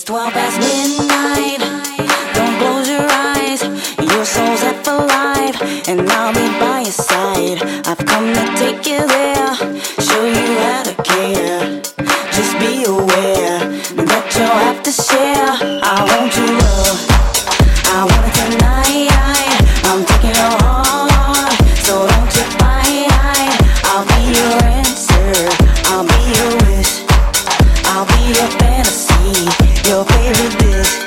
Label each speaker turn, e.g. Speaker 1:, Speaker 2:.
Speaker 1: 12 past midnight. Don't close your eyes. Your soul's half alive, and I'll be by your side. I've come to take you there, show you how to care. Just be aware that you'll have to share. I want your love, I want it tonight. I'm taking your heart, so don't you fight. I'll be your answer, I'll be your wish, I'll be your fantasy, your favorite dish.